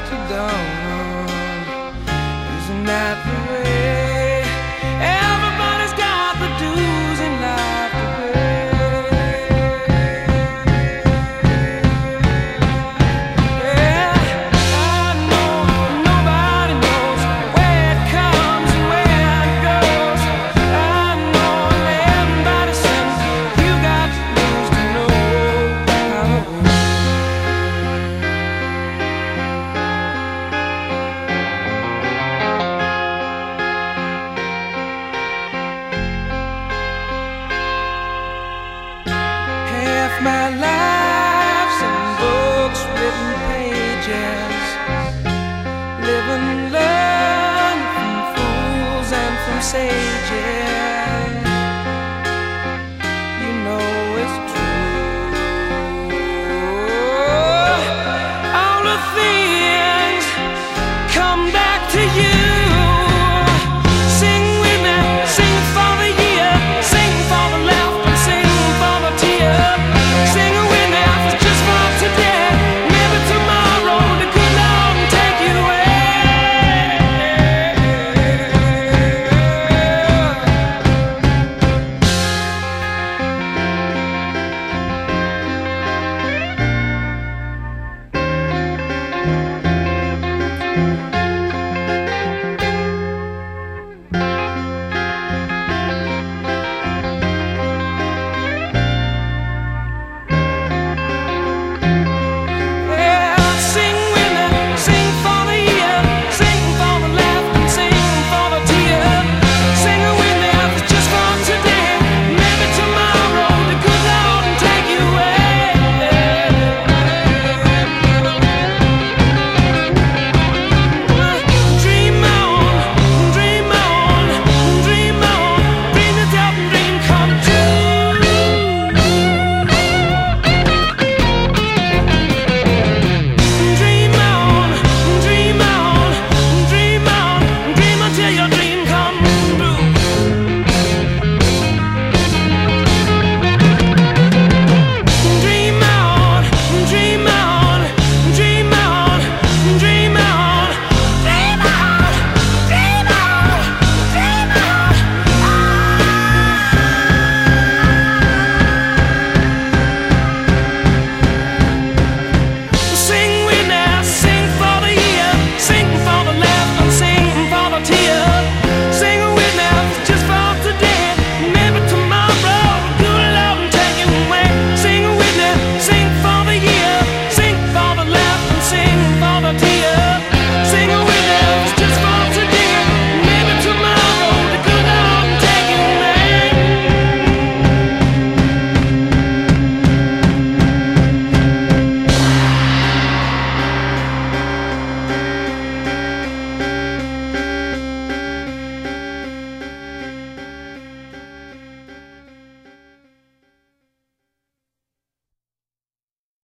to dawn. Isn't that the way? Everybody's got the dues in life to pay. Yeah, I know nobody knows where it comes and where it goes. I know everybody says you got the dues to know how it goes. Half my life's in books, written pages. Live and learn from fools and from sages.